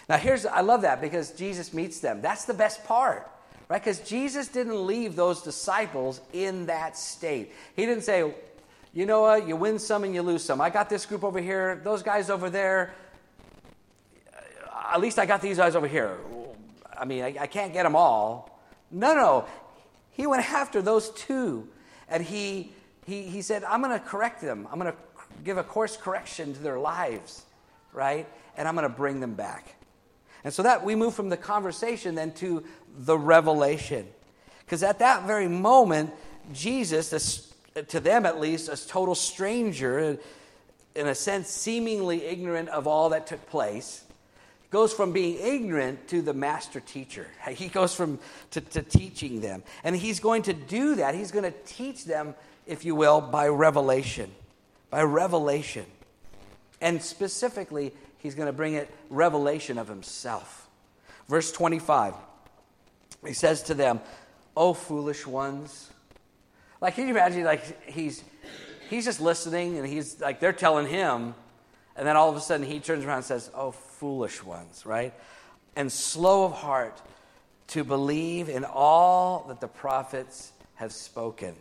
Now I love that because Jesus meets them. That's the best part, right? Because Jesus didn't leave those disciples in that state. He didn't say, you know what, you win some and you lose some. I got this group over here, those guys over there. At least I got these guys over here. I mean, I can't get them all. No. He went after those two. And he said, I'm going to correct them. I'm going to give a course correction to their lives, right? And I'm going to bring them back. And so that we move from the conversation then to the revelation. Because at that very moment, Jesus, to them at least, a total stranger, in a sense, seemingly ignorant of all that took place, goes from being ignorant to the master teacher. He goes to teaching them. And he's going to do that. He's going to teach them, if you will, by revelation. By revelation. And specifically, he's going to bring it revelation of himself. Verse 25. He says to them, "O foolish ones." Like, can you imagine, like, he's just listening, and he's like, they're telling him, and then all of a sudden he turns around and says, "Oh, foolish ones," right? "And slow of heart to believe in all that the prophets have spoken."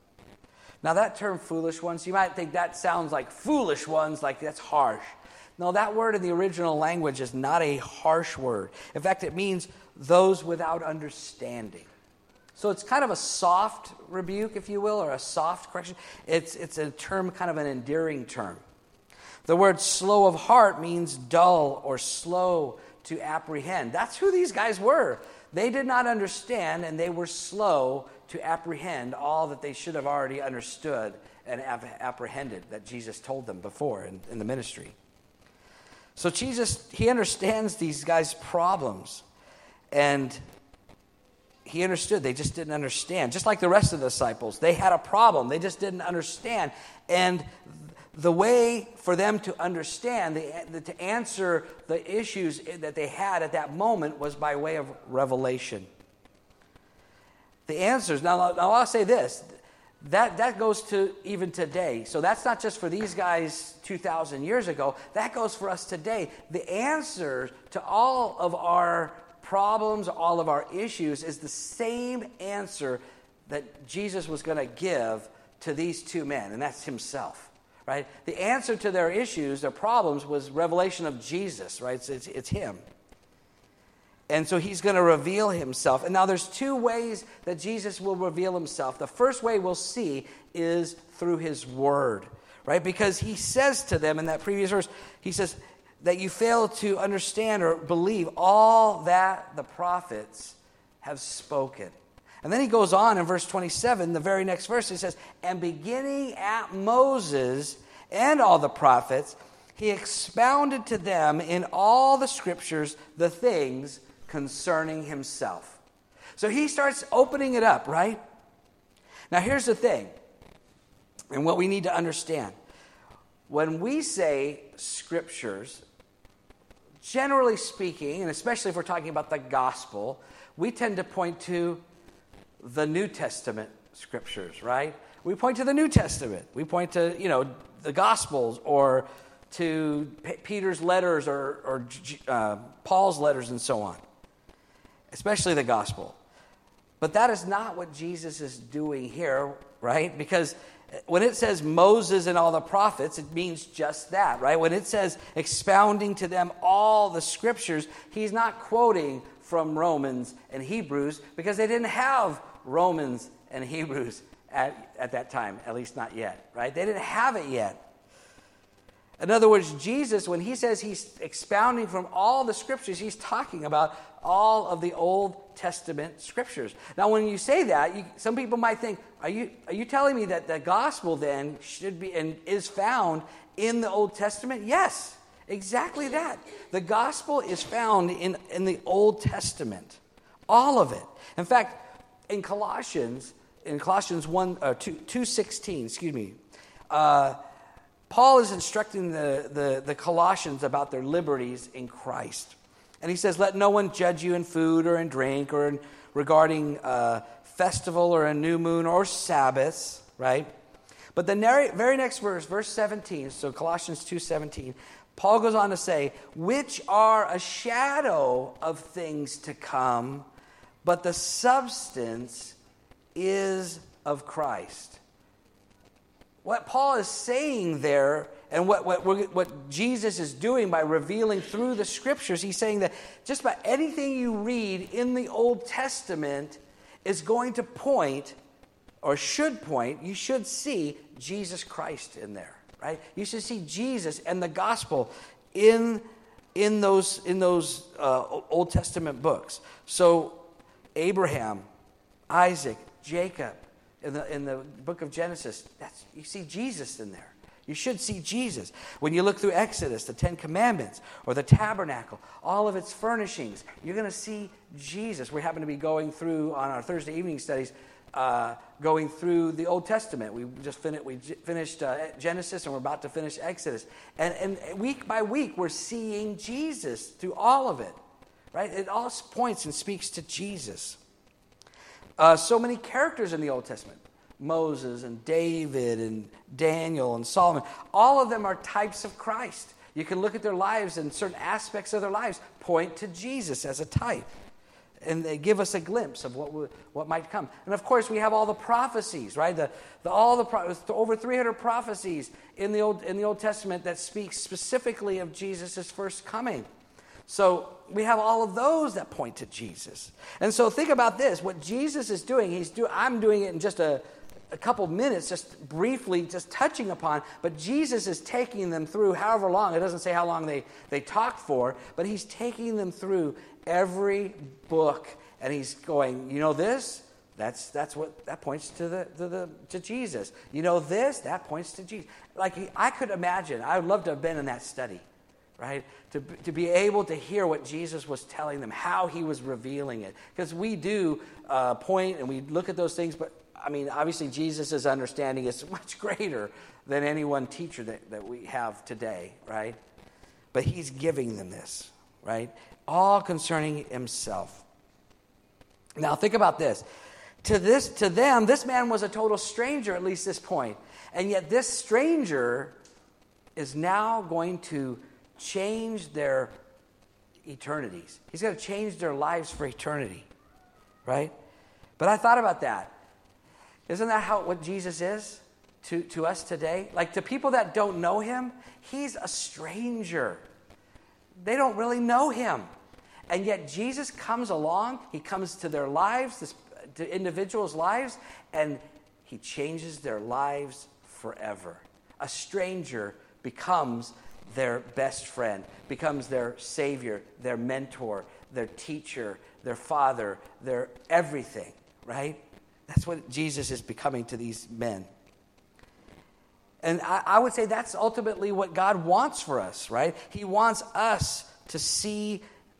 Now that term, foolish ones, you might think that sounds like foolish ones, like that's harsh. No, that word in the original language is not a harsh word. In fact, it means those without understanding. So it's kind of a soft rebuke, if you will, or a soft correction. It's a term, kind of an endearing term. The word slow of heart means dull or slow to apprehend. That's who these guys were. They did not understand, and they were slow to apprehend all that they should have already understood and apprehended that Jesus told them before in the ministry. So Jesus, he understands these guys' problems, and he understood. They just didn't understand. Just like the rest of the disciples, they had a problem. They just didn't understand. And the way for them to understand, to answer the issues that they had at that moment was by way of revelation. The answers, now I'll say this, that goes to even today. So that's not just for these guys 2,000 years ago. That goes for us today. The answer to all of our problems, all of our issues is the same answer that Jesus was going to give to these two men, and that's himself. Right? The answer to their issues, their problems, was revelation of Jesus, right? It's him. And so he's going to reveal himself. And now there's two ways that Jesus will reveal himself. The first way we'll see is through his word, right? Because he says to them in that previous verse, he says that you fail to understand or believe all that the prophets have spoken. And then he goes on in verse 27, the very next verse, he says, "And beginning at Moses and all the prophets, he expounded to them in all the scriptures the things concerning himself." So he starts opening it up, right? Now here's the thing, and what we need to understand. When we say scriptures, generally speaking, and especially if we're talking about the gospel, we tend to point to the New Testament scriptures, right? We point to the New Testament. We point to, the Gospels, or to Peter's letters, or Paul's letters, and so on. Especially the Gospel. But that is not what Jesus is doing here, right? Because when it says Moses and all the prophets, it means just that, right? When it says expounding to them all the scriptures, he's not quoting from Romans and Hebrews, because they didn't have Romans and Hebrews at that time, at least not yet, right? They didn't have it yet. In other words, Jesus, when he says he's expounding from all the scriptures, he's talking about all of the Old Testament scriptures. Now, when you say that, some people might think, are you telling me that the gospel then should be and is found in the Old Testament? Yes, exactly that. The gospel is found in the Old Testament, all of it. In fact, in Colossians 2:16, Paul is instructing the Colossians about their liberties in Christ. And he says, "Let no one judge you in food or in drink or regarding festival or a new moon or Sabbaths," right? But the very next verse, verse 17, so Colossians 2:17, Paul goes on to say, which are a shadow of things to come, but the substance is of Christ. What Paul is saying there, and what Jesus is doing by revealing through the Scriptures, he's saying that just about anything you read in the Old Testament is going to point, or should point, you should see Jesus Christ in there, right? You should see Jesus and the gospel in those Old Testament books. So Abraham, Isaac, Jacob, in the book of Genesis, you see Jesus in there. You should see Jesus. When you look through Exodus, the Ten Commandments, or the tabernacle, all of its furnishings, you're going to see Jesus. We happen to be going through, on our Thursday evening studies, going through the Old Testament. We just finished Genesis, and we're about to finish Exodus. And week by week, we're seeing Jesus through all of it. Right? It all points and speaks to Jesus. So many characters in the Old Testament. Moses and David and Daniel and Solomon. All of them are types of Christ. You can look at their lives, and certain aspects of their lives point to Jesus as a type. And they give us a glimpse of what might come. And of course, we have all the prophecies, right? Over 300 prophecies in the Old Testament that speak specifically of Jesus' first coming. So we have all of those that point to Jesus. And so think about this. What Jesus is doing, I'm doing it in just a couple minutes, just briefly, just touching upon, but Jesus is taking them through however long. It doesn't say how long they talked for, but he's taking them through every book, and he's going, you know this? That points to Jesus. You know this? That points to Jesus. Like, I could imagine, I would love to have been in that study, right? To be able to hear what Jesus was telling them, how he was revealing it. Because we do point and we look at those things, but I mean, obviously Jesus' understanding is much greater than any one teacher that we have today, right? But he's giving them this, right? All concerning himself. Now think about this. To them, this man was a total stranger, at least this point. And yet this stranger is now going to change their eternities. He's going to change their lives for eternity, right? But I thought about that. Isn't that what Jesus is to us today? Like, to people that don't know him, he's a stranger. They don't really know him. And yet Jesus comes along, he comes to their lives, to individuals' lives, and he changes their lives forever. A stranger becomes their best friend, becomes their savior, their mentor, their teacher, their father, their everything, right? That's what Jesus is becoming to these men. And I would say that's ultimately what God wants for us, right? He wants us to see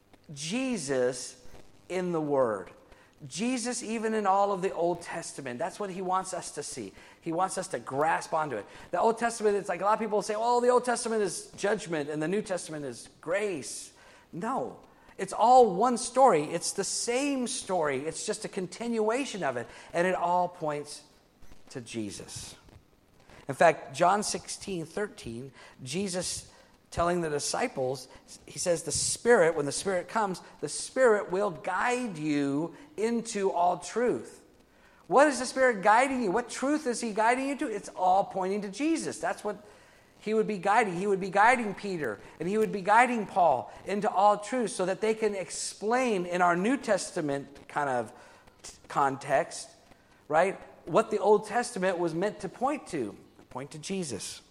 Jesus in the Word. Jesus, even in all of the Old Testament, that's what he wants us to see. He wants us to grasp onto it. The Old Testament, it's like a lot of people say, oh, the Old Testament is judgment and the New Testament is grace. No, it's all one story. It's the same story. It's just a continuation of it. And it all points to Jesus. In fact, John 16:13, Jesus telling the disciples, he says the Spirit, when the Spirit comes, the Spirit will guide you into all truth. What is the Spirit guiding you? What truth is he guiding you to? It's all pointing to Jesus. That's what he would be guiding. He would be guiding Peter, and he would be guiding Paul into all truth so that they can explain in our New Testament kind of context, right, what the Old Testament was meant to point to Jesus.